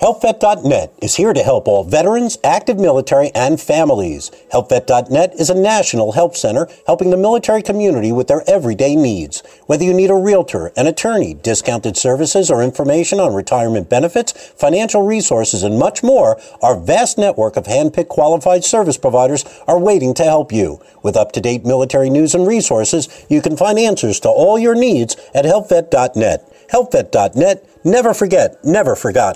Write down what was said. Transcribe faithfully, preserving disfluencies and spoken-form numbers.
Health Vet dot net is here to help all veterans, active military, and families. Health Vet dot net is a national help center helping the military community with their everyday needs. Whether you need a realtor, an attorney, discounted services, or information on retirement benefits, financial resources, and much more, our vast network of hand-picked qualified service providers are waiting to help you. With up-to-date military news and resources, you can find answers to all your needs at Health Vet dot net. Health Vet dot net. Never forget, never forgot.